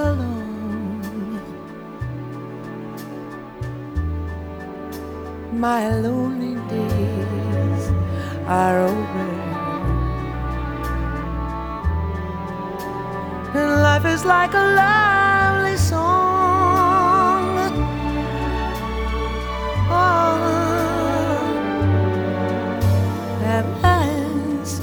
alone. My lonely days are over, and life is like a lovely song. Oh, at last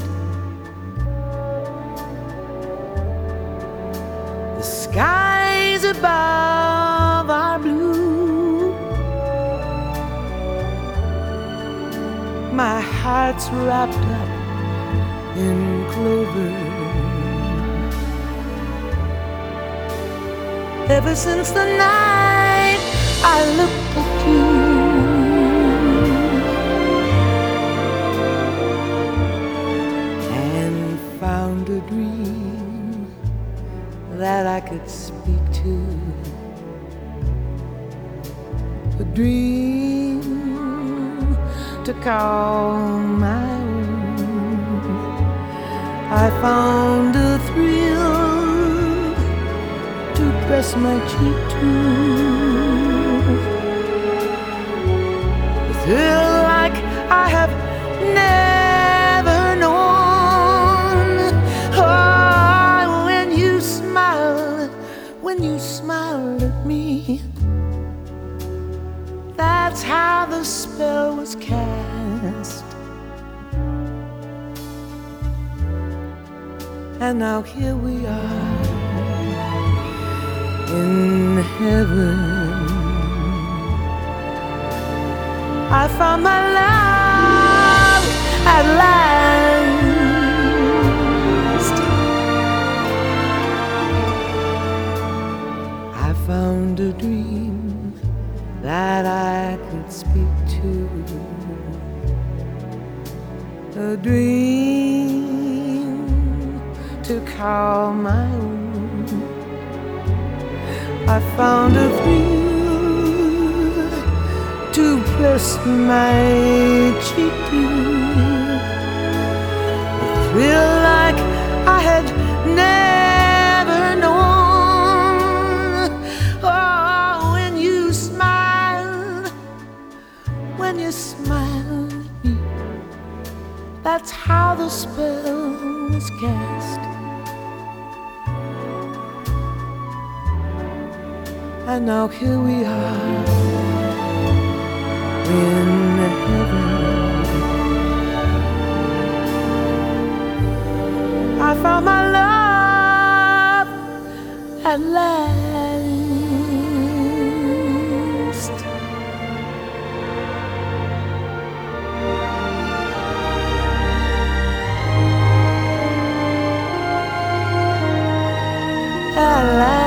the skies above are blue. My heart's wrapped up in clover. Ever since the night I looked at you, and found a dream that I could speak to, a dream to call my own. I found a thrill to press my cheek to, a thrill like I have never known. Oh, when you smiled at me, that's how the spell was cast. And now here we are in heaven. I found my love at last. I found a dream that I could speak to, a dream to call my own. I found a thrill to press my cheek to, a thrill like I had never known. Oh, when you smiled at me, that's how the spell was cast. And now here we are in heaven. I found my love at last. At last.